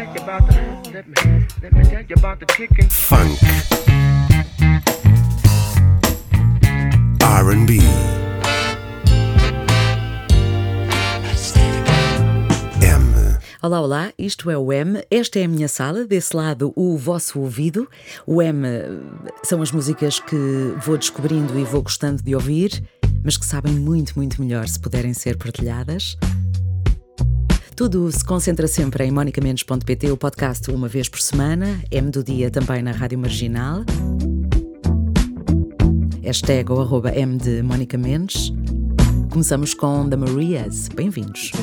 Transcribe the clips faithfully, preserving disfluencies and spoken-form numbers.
tell you about the, let me, let me tell you about the chicken. Funk, R and B, M. Olá, olá, isto é o M, esta é a minha sala, desse lado o vosso ouvido. O M são as músicas que vou descobrindo e vou gostando de ouvir, mas que sabem muito, muito melhor se puderem ser partilhadas. Tudo se concentra sempre em monica mendes ponto pt, o podcast uma vez por semana, M do dia também na Rádio Marginal. Hashtag ou arroba M de Mónica Mendes. Começamos com The Marias. Bem-vindos.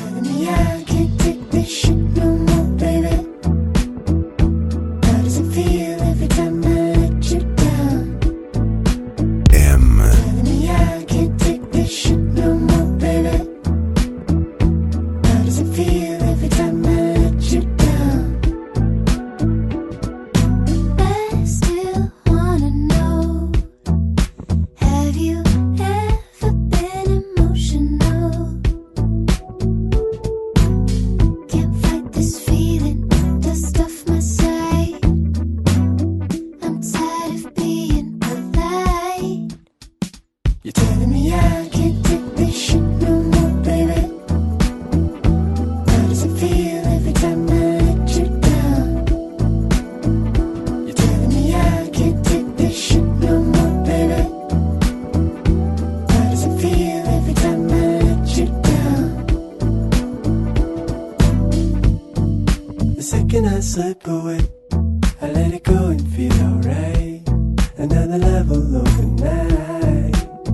Slip away, I let it go and feel alright. Another level of the night.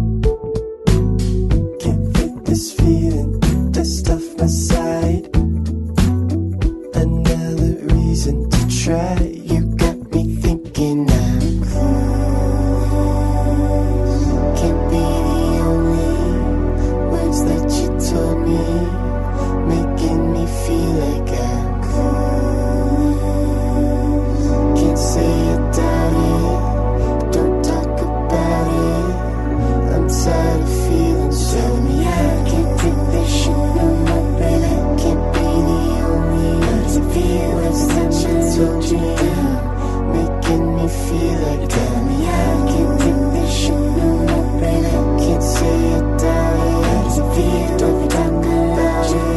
Can't fit this feeling, dust off my side. Another reason to try. You got me thinking I'm close. Can't be the only words that you told me, making me feel like I'm close. Say you doubt it, don't talk about it. I'm tired of feeling so. Tell me I can't take this shit no more, baby. Can't be the only one to feel like that you told me down, making me feel like. You tell me I can't take this shit no more, baby. Can't say you doubt it. How does it feel? Don't talk about it.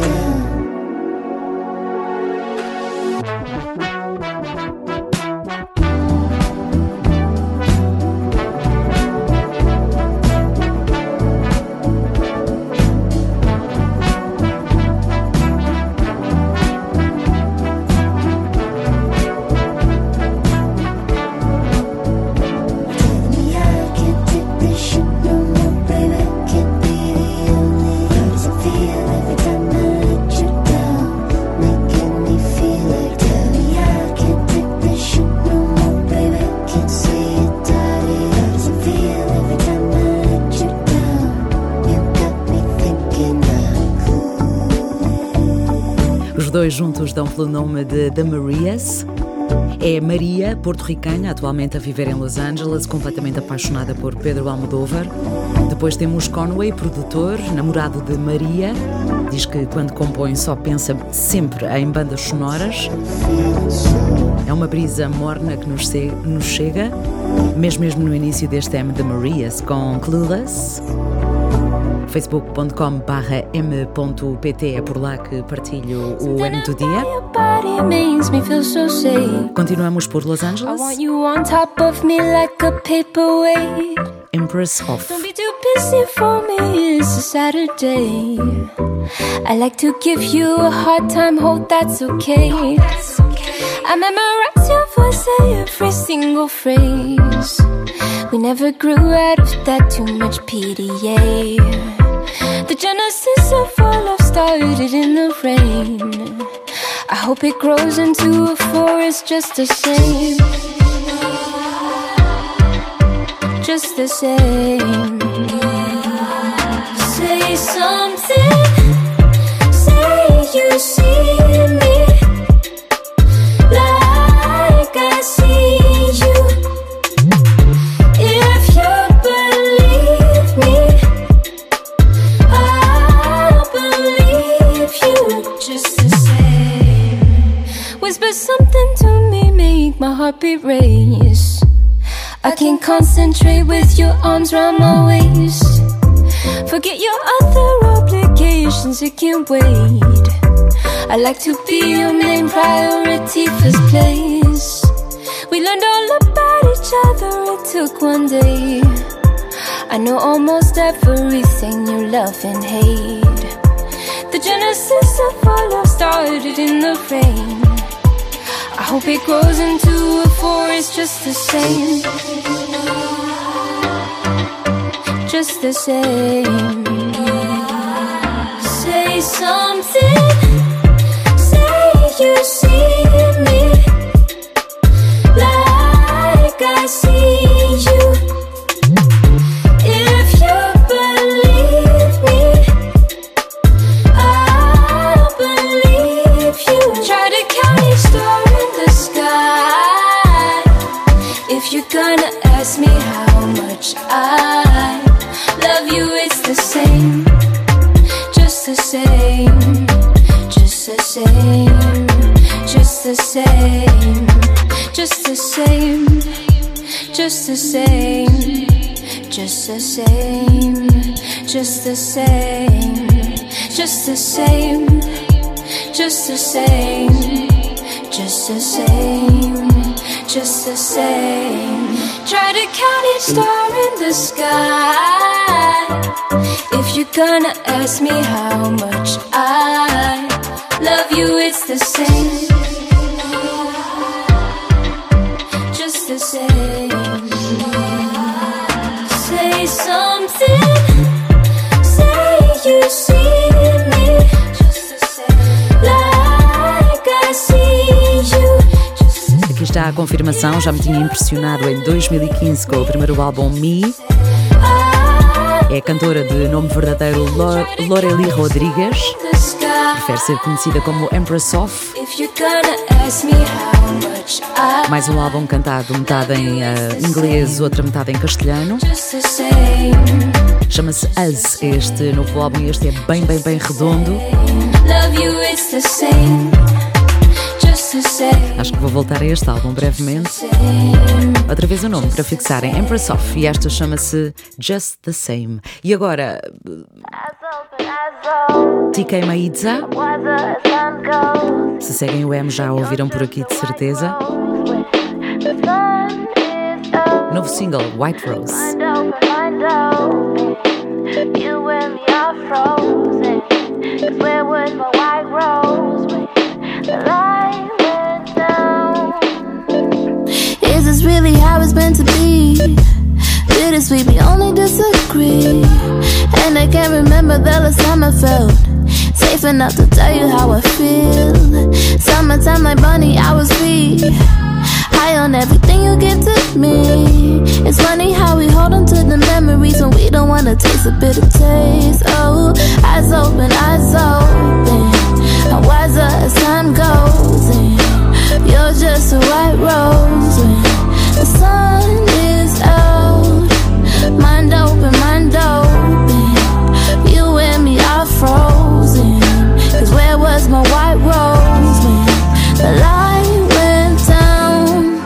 Os dois juntos dão pelo nome de The Marias. É Maria, porto-ricana, atualmente a viver em Los Angeles, completamente apaixonada por Pedro Almodóvar. Depois temos Conway, produtor, namorado de Maria. Diz que quando compõe só pensa sempre em bandas sonoras. É uma brisa morna que nos, se- nos chega, mesmo mesmo no início deste M The Marias, com Clueless. facebook ponto com barra m ponto p t é por lá que partilho o M do dia. Continuamos por Los Angeles. Empress of. Don't be too busy for me, it's a Saturday. I like to give you a hard time, hope that's okay. I memorize your voice, every single phrase. We never grew out of that, too much P D A. The genesis of our love started in the rain. I hope it grows into a forest just the same. Just the same. Say something. Say you see me like I see you. If you believe me, I'll believe you. Just the same. Whisper heartbeat race. I can't concentrate with your arms round my waist. Forget your other obligations, it can't wait. I like to be your main priority, first place. We learned all about each other, it took one day. I know almost everything you love and hate. The genesis of our love started in the rain. I hope it grows into a forest just the same. Just the same. Say something. Say you see me like I see you. If you believe me, I'll believe you. Try to count each star in the sky. If you're gonna ask me how much I love you, it's the same. Just the same. Just the same. Just the same. Just the same. Just the same. Just the same. Just the same. Just the same. Just the same. Just the same. Just the same. Try to count each star in the sky. If you're gonna ask me how much I love you, it's the same. Just the same. Say something. Say you see me just the same, like I see you. Aqui está a confirmação, já me tinha impressionado em dois mil e quinze com o primeiro álbum Me. É a cantora de nome verdadeiro Lorelei Rodrigues. Prefere ser conhecida como Empress of. Mais um álbum cantado, metade em uh, inglês, outra metade em castelhano. Chama-se Us, este novo álbum, e este é bem, bem, bem redondo. Acho que vou voltar a este álbum brevemente. Outra vez o nome para fixarem, Empress of, e esta chama-se Just the Same. E agora, T K Maidza. Se seguem o M já ouviram por aqui de certeza. Novo single, White Rose. Is this really how it's meant to be? Bittersweet, we only disagree. And I can't remember the last time I felt safe enough to tell you how I feel. Summertime like Bonnie, I was free, high on everything you give to me. It's funny how we hold on to the memories when we don't wanna taste a bitter taste. Oh, eyes open, eyes open, I'm wiser as time goes. And you're just a white rose when the sun is out. Mind open, mind open, you and me are frozen. Cause where was my white rose when the light went down?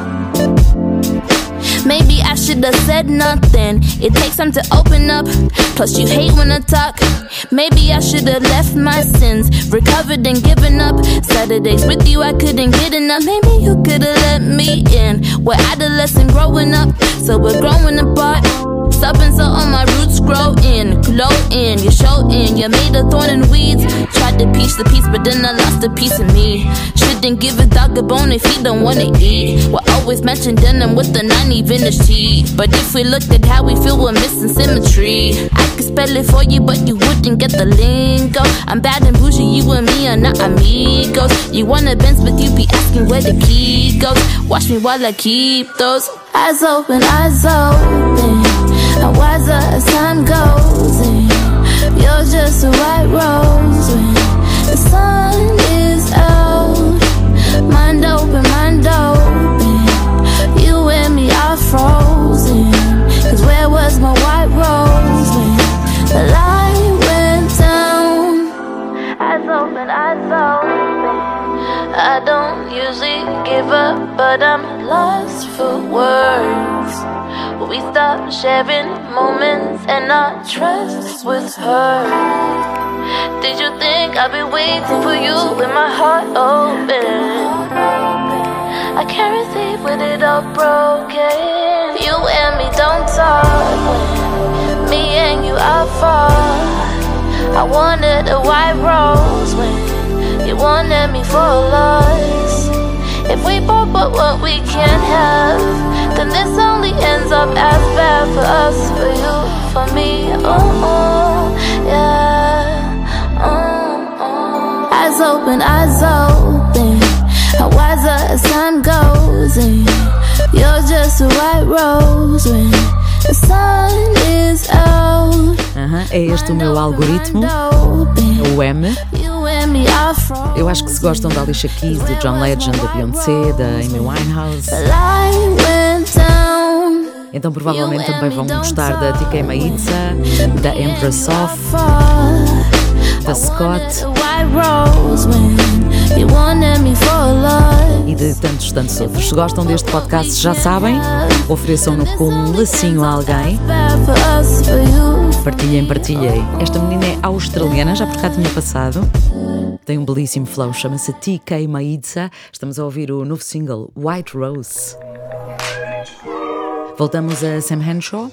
Maybe I should've said nothing. It takes time to open up, plus you hate when I talk. Maybe I should've left my sins, recovered and given up. Saturdays with you I couldn't get enough. Maybe you could've let me in. We're adolescent growing up, so we're growing apart. Stubborn, so all my roots grow in, glow in, you show in. You made a thorn and weeds, tried to piece the piece, but then I lost a piece of me. Shouldn't give a dog a bone if he don't wanna eat. We're always matching denim with the ninety vintage tee. But if we looked at how we feel, we're missing symmetry. I could spell it for you, but you wouldn't get the lingo. I'm bad and bougie, you and me are not amigos. You wanna Benz, but you be asking where the key goes. Watch me while I keep those eyes open, eyes open, I'm wiser as time goes. And you're just a white rose when the sun is out. Mind open, mind open, you and me are frozen. Cause where was my white rose when the light went down? Eyes open, eyes open, I don't usually give flavor, but I'm lost for words. We stopped sharing moments and our trust was hurt. Did you think I'd be waiting for you with my heart open? I can't receive with it all broken. You and me don't talk when me and you are far. I wanted a white rose when you wanted me for lost. If we both want what we can't have, then this only ends up as bad for us, for you, for me. Oh, oh yeah. Oh, oh. Eyes open, eyes open. How wiser as time goes, and you're just a white rose when the sun is out. Uhum, é este o meu algoritmo, o M. Eu acho que se gostam da Alicia Keys, do John Legend, da Beyoncé, da Amy Winehouse, então provavelmente também vão gostar da T K Maitza, da Empress Of, da Scott e de tantos, tantos outros. Se gostam deste podcast, já sabem, ofereçam-no com um lacinho a alguém. Partilhem, partilhem. Esta menina é australiana, já por cá tinha passado. Tem um belíssimo flow, chama-se T K Maitza. Estamos a ouvir o novo single White Rose. Voltamos a Sam Henshaw.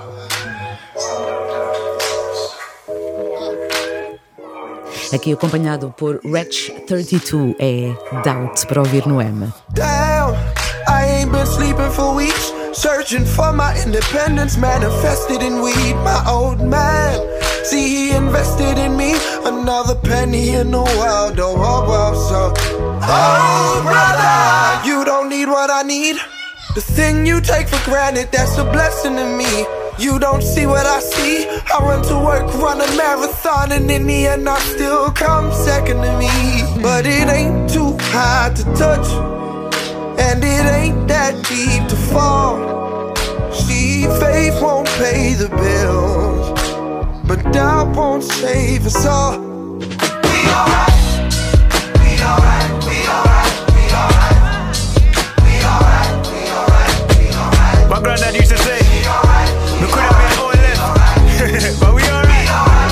Aqui acompanhado por Wretch trinta e dois, é Doubt para ouvir no M. Damn, I ain't been sleeping for weeks, searching for my independence, manifested in weed. My old man, see he invested in me, another penny in the world, oh, oh, oh, so oh brother, you don't need what I need. The thing you take for granted, that's a blessing to me. You don't see what I see. I run to work, run a marathon, and in the end I still come second to me. But it ain't too high to touch, and it ain't that deep to fall. See, faith won't pay the bills, but doubt won't save us all. We alright, we alright, we alright, we alright, we alright, we alright, we alright. My granddad used to say, we could have been all left, but we alright.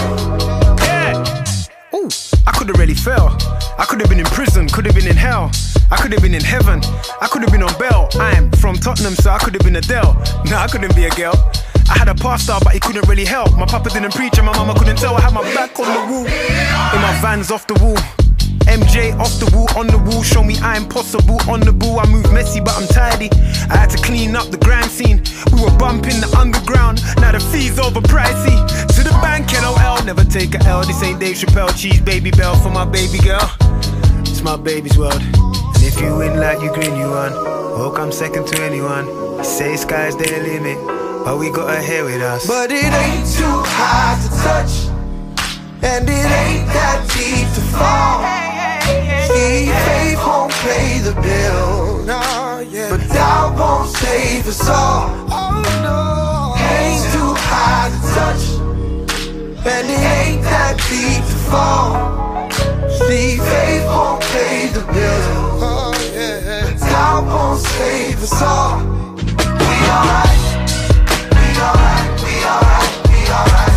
Yeah. Ooh, I could have really fell. I could have been in prison, could have been in hell. I could have been in heaven, I could have been on bail. I'm from Tottenham, so I could have been Adele. Nah, I couldn't be a girl. I had a pastor, but he couldn't really help. My papa didn't preach and my mama couldn't tell. I had my back on the wall, in my Vans off the wall. M J off the wall, on the wall, show me I'm possible. On the ball, I move messy, but I'm tidy. I had to clean up the grand scene. We were bumping the underground, now the fees over pricey. To the bank, L O L, never take a L. This ain't Dave Chappelle, cheese baby bell for my baby girl. It's my baby's world. And if you win like you green, you won. Won't come second to anyone. You say sky's the limit, but we got a hair with us. But it ain't too high to touch, and it ain't that deep to fall. See, faith won't pay the bill, no, yeah. But doubt won't save us all. Oh no, ain't too high to touch, and it ain't that deep to fall. See, faith won't pay the bill, oh, yeah. But doubt won't save us all. We alright, we alright, we alright, we alright.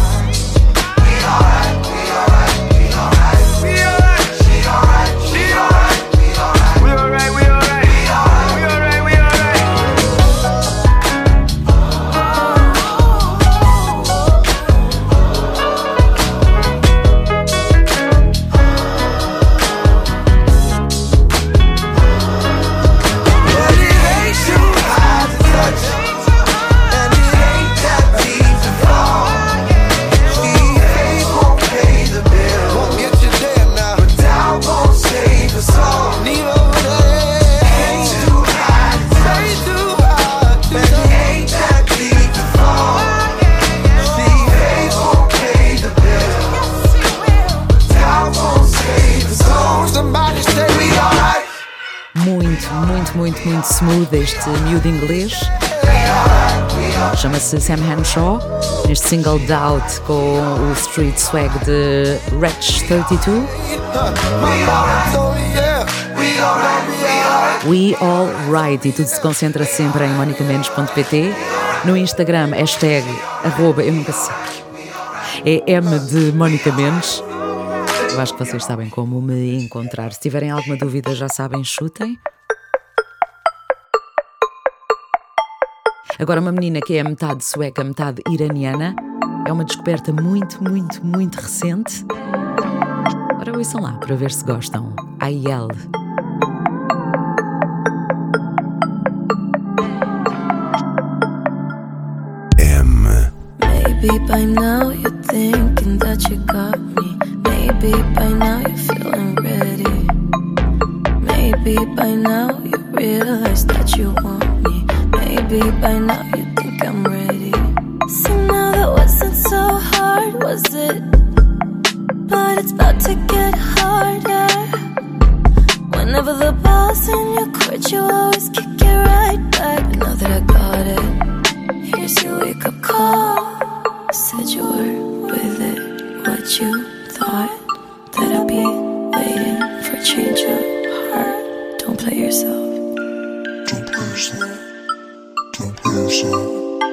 Muito, muito, muito smooth este miúdo inglês. Chama-se Sam Henshaw, neste single Doubt com o street swag de Wretch trinta e dois. We All Right, e tudo se concentra sempre em monica mendes ponto pt. No Instagram, hashtag, arroba, eu nunca sei, é M de Mónica Mendes. Eu acho que vocês sabem como me encontrar. Se tiverem alguma dúvida, já sabem, chutem. Agora, uma menina que é metade sueca, metade iraniana. É uma descoberta muito, muito, muito recente. Ora, ouçam lá para ver se gostam. Ayel. Maybe by now you're thinking that you got me. Maybe by now you're feeling ready. Maybe by now you realize that you want me. Maybe by now you think I'm ready. See, now that wasn't so hard, was it? But it's about to get harder. Whenever the ball's in your court, you always kick it right back. Now that I got it, here's your wake-up call. Said you were with it, what you thought, that I'd be waiting for a change of heart. Don't play yourself. Don't play yourself. Don't play yourself.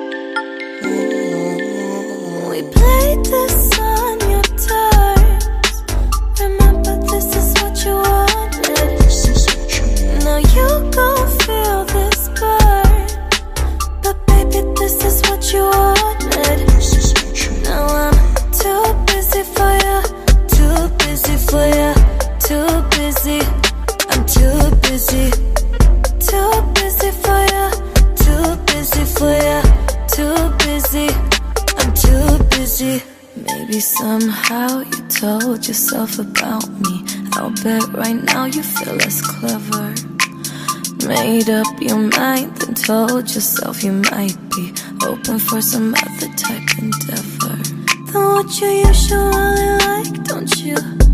We played this on your terms. Remember, this is what you wanted. This is what you wanted. Now you gon' feel this burn. But baby, this is what you wanted. Now I'm too busy for you, too busy for you, too busy. I'm too busy, too busy for you, too busy for you, too busy. I'm too busy. Maybe somehow you told yourself about me. I'll bet right now you feel less clever. Made up your mind, then told yourself you might be open for some other type endeavor than what you usually like, don't you?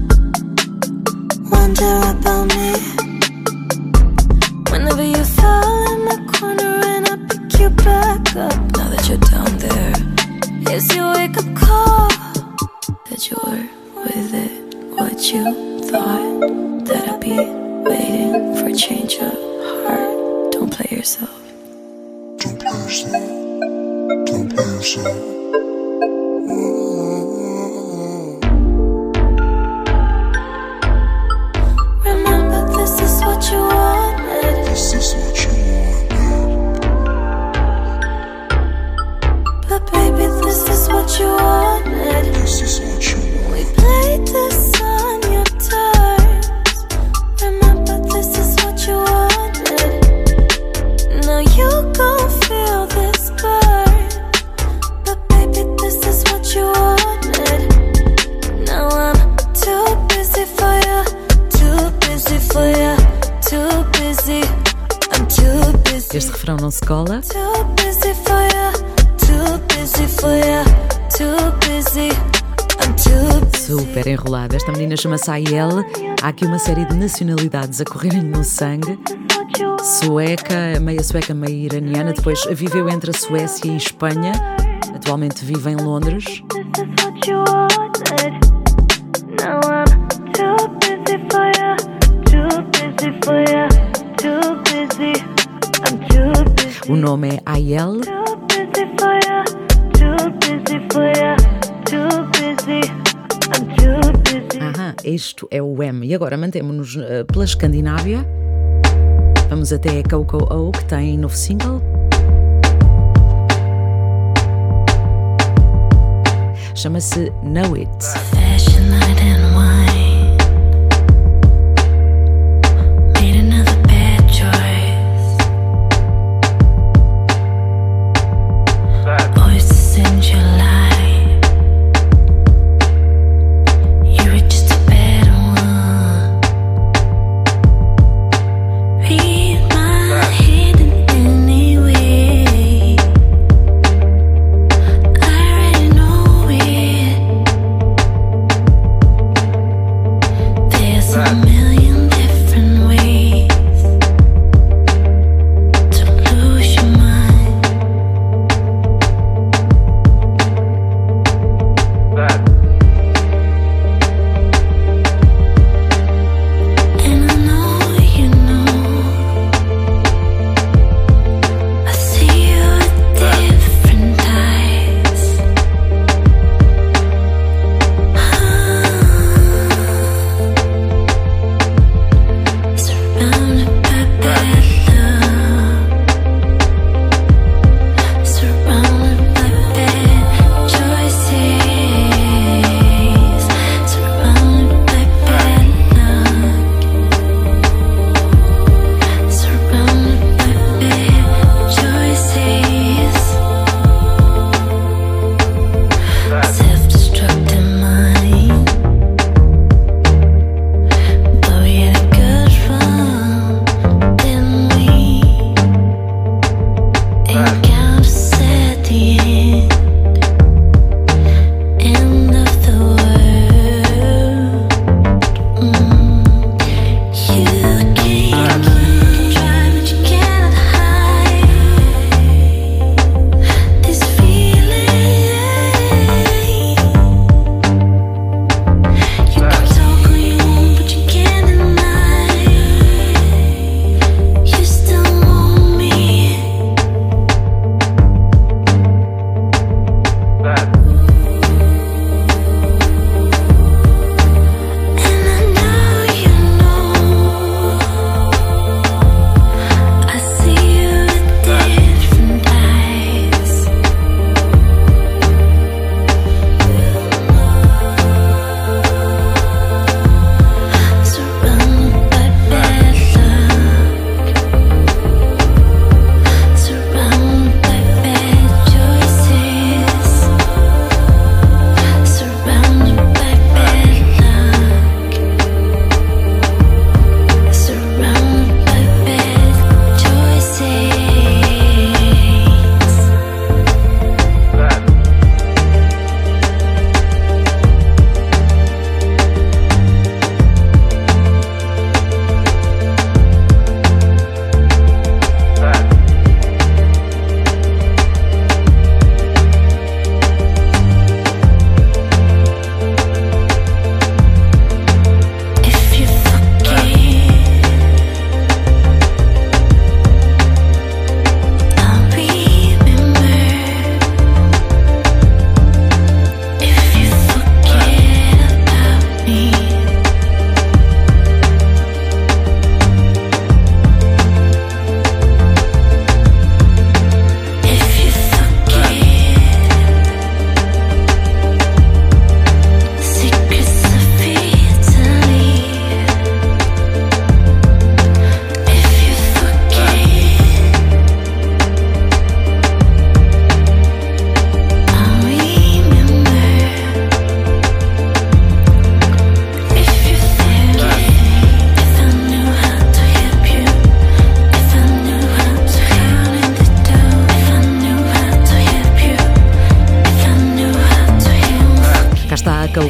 Wonder about me. Whenever you fall in the corner and I pick you back up. Now that you're down there, here's your wake-up call. That you were with it, what you thought, that I'd be waiting for a change of heart. Don't play yourself. Don't play yourself. Don't play yourself. Remember, this is what you wanted. This is what you wanted. But baby, this is what you wanted. This is what you wanted. We played this on your terms. Remember, this is what you wanted. Now you gon' feel this burn. But baby, this is what you wanted. Now I'm too busy for you, too busy for you, too busy. I'm too busy. Este refrão não se cola. Too busy for you, too busy for you, too busy. I'm too busy. Super enrolada. Esta menina chama-se Ayel. Há aqui uma série de nacionalidades a correrem no sangue. Sueca, meia sueca, meia iraniana. Depois viveu entre a Suécia e a Espanha. Atualmente vive em Londres. O nome é Ayel. Aham, isto é o M. E agora mantemos-nos uh, pela Escandinávia. Vamos até Coco O, que tem novo single. Chama-se Know It. Fashion night and wine. Made another bad choice. Voices in July. You were just a bad one. Read my head in any way. I already know it.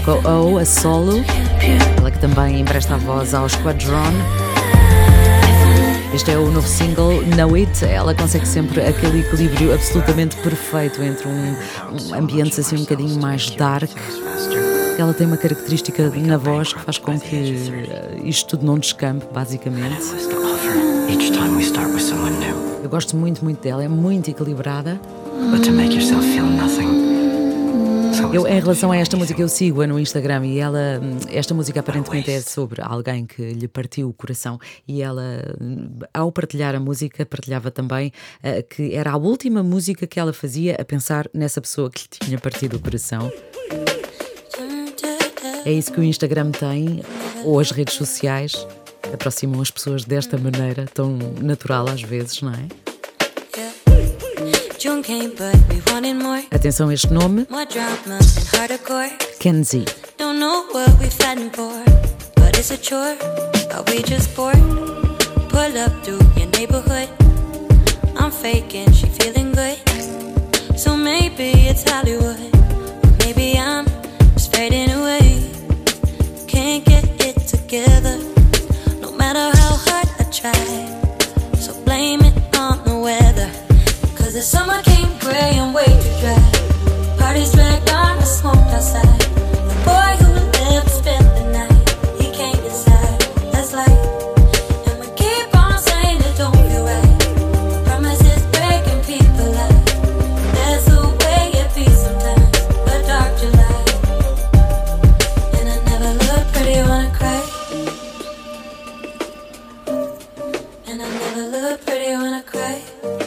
Yoko O, a solo, ela que também empresta a voz ao Squadron. Este é o novo single, Know It. Ela consegue sempre aquele equilíbrio absolutamente perfeito entre um, um ambiente assim um bocadinho mais dark. Ela tem uma característica na voz que faz com que isto tudo não descampe, basicamente. Eu gosto muito, muito dela, é muito equilibrada. Eu, em relação a esta música, eu sigo-a no Instagram e ela, esta música aparentemente é sobre alguém que lhe partiu o coração e ela, ao partilhar a música, partilhava também uh, que era a última música que ela fazia a pensar nessa pessoa que lhe tinha partido o coração. É isso que o Instagram tem, ou as redes sociais, aproximam as pessoas desta maneira, tão natural às vezes, não é? Atenção a este nome, Kenzie. Don't know what we're fighting for, but it's a chore. Are we just bored? Pull up through your neighborhood. I'm faking, she feeling good. So maybe it's Hollywood, or maybe I'm just fading away. Can't get it together, no matter how hard I try. So blame it on the weather, cause the summer came gray and way too dry. Parties dragged on, I smoked outside. The boy who lived spent the night, he came inside, that's light. And we keep on saying it don't feel right. Promises breaking people out, that's the way it be sometimes. A dark July, and I never look pretty when I cry. And I never look pretty when I cry.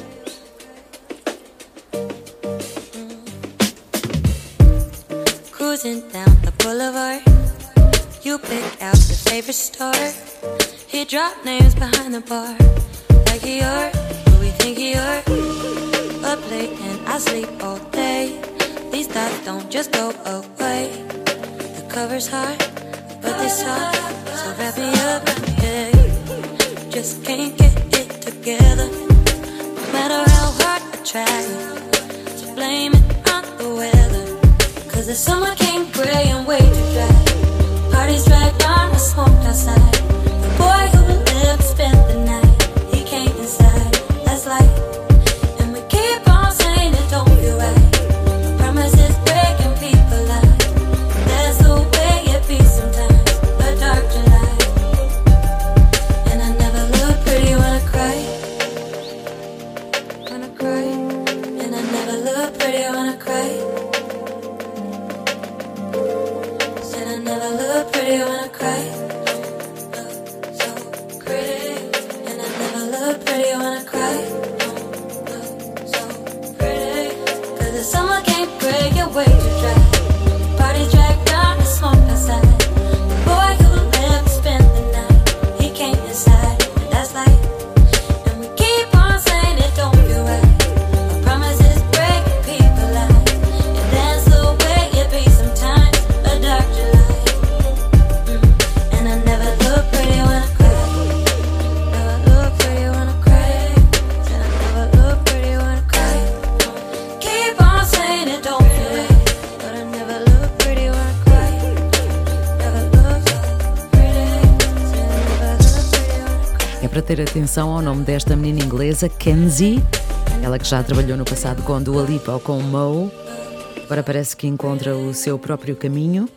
Cruising down the boulevard, you pick out your favorite store. He dropped names behind the bar, like you're who we think you're. Up late and I sleep all day. These thoughts don't just go away. The cover's hard, but they soft, so wrap me up, yeah. Just can't get it together, no matter how hard I try. So blame it on the weather, cause the summer came gray and way too dry. Parties dragged on, I smoked outside. The boy who lived spent the night, he came inside, that's light. And we keep on saying it don't feel right. Promises breaking people out, that's the way it be sometimes. A dark July, and I never look pretty when I cry. When I cry, and I never look pretty when I cry. And I never look pretty when I cry. Look so pretty. And I never look pretty when I cry. Look so pretty. Cause the summer came gray and way too dry. Party dragged on, I smoked outside. The boy who lived spent the night, he came inside, and that's light. And we keep on saying it don't feel right. Our promises breaking people out, and that's the way it be sometimes. A dark July, mm. And I never look pretty when I cry. Never look pretty when I cry. And I never look pretty when I cry. Keep on saying it don't feel right, but I never look pretty when I cry. Never look pretty, and I never look pretty when I cry. É para ter atenção ao nome desta menina inglesa, Kenzie. Ela que já trabalhou no passado com Dua Lipa ou com Mo. Agora parece que encontra o seu próprio caminho.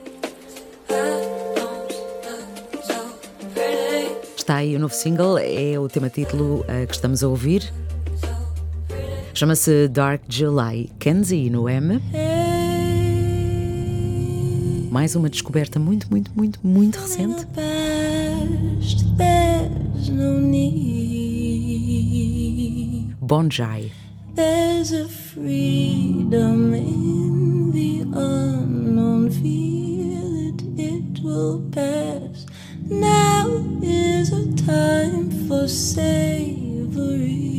Está aí o novo single, é o tema título uh, que estamos a ouvir. Chama-se Dark July. Kenzie no M. Mais uma descoberta muito, muito, muito, muito recente. Past, there's no need. Bonjai. There's a freedom in the unknown. Feel it, it will pass. Now is a time for savoring.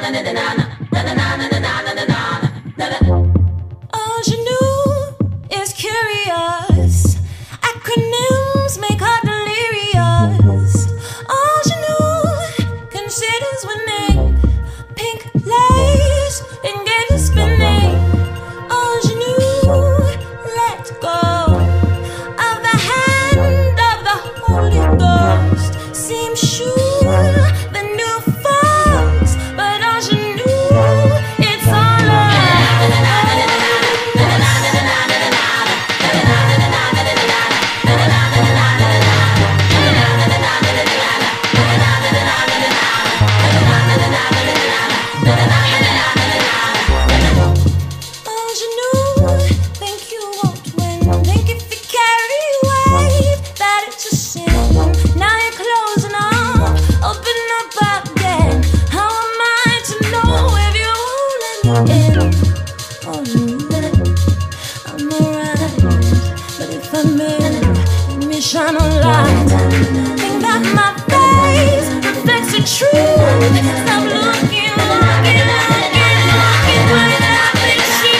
Ingenue is mysterious. Acronyms make her delirious. Ingenue considers winning. Pink lace and get it spinning. Ingenue, let go of the hand of the Holy Ghost. Seems sure the new folks, but ingenue, it's all a shine a light. Think that my face reflects the truth. Stop looking, looking, looking, looking for that picture.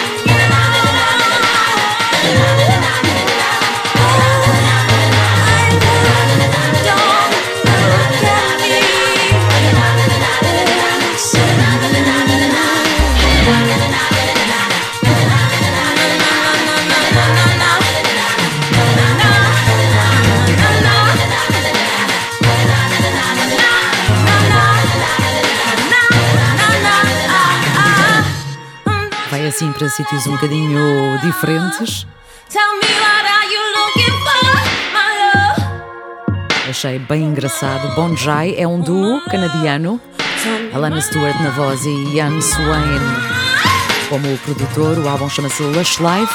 Don't look at me. Vai assim para sítios um bocadinho diferentes. Achei bem engraçado. Bonjai é um duo canadiano. Alana Stewart na voz e Ian Swain como o produtor. O álbum chama-se Lush Life.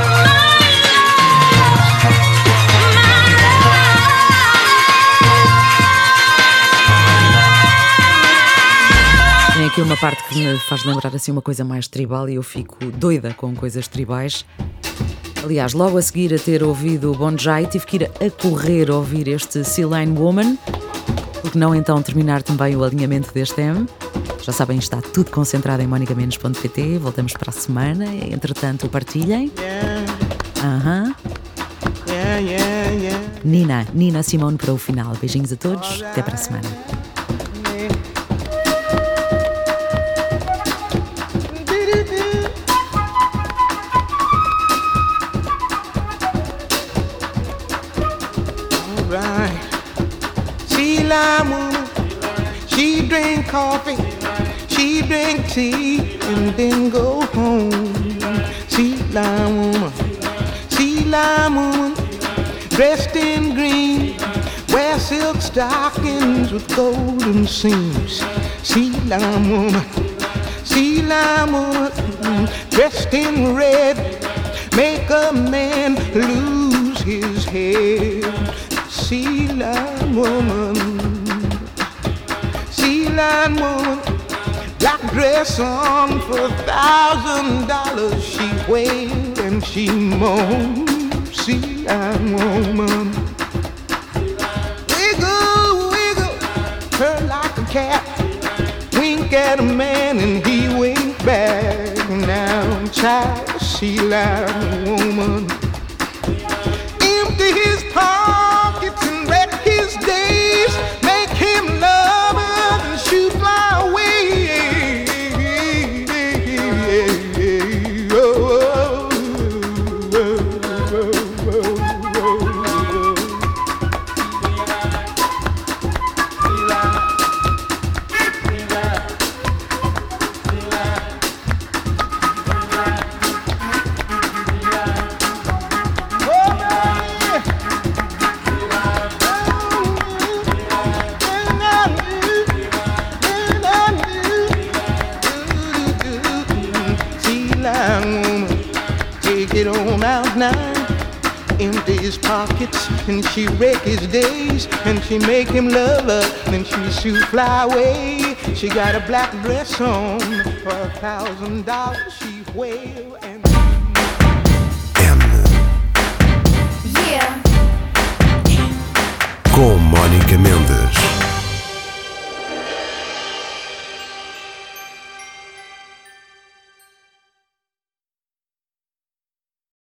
Tem aqui uma parte que me faz lembrar assim uma coisa mais tribal e eu fico doida com coisas tribais. Aliás, logo a seguir a ter ouvido o Bonjai, tive que ir a correr a ouvir este Sea Lion Woman, porque não então terminar também o alinhamento deste M. Já sabem, está tudo concentrado em monica mendes ponto pt. Voltamos para a semana. Entretanto, partilhem. Aham. Uh-huh. Yeah, yeah, yeah. Nina, Nina Simone para o final. Beijinhos a todos. Até para a semana. Sea Lion woman, she drink coffee, she drink tea, and then go home. Sea Lion woman, Sea Lion woman, dressed in green, wear silk stockings with golden seams. Sea Lion woman, Sea Lion woman, dressed in red, make a man lose his head. Sea Lion woman, Sea Lion woman, black dress on for a thousand dollars. She wailed and she moaned. Sea Lion woman, wiggle, wiggle, her like a cat. Wink at a man and he winked back. Now, child, Sea Lion woman, empty his pockets and wreck his days, make him love her and shoot fly away. Oh, oh, oh, oh, oh, Get on out now, empty his pockets, and she wreck his days, and she make him love her, then she shoot fly away. She got a black dress on for a thousand dollars. She wail and M. Yeah. Com Mónica Mendes.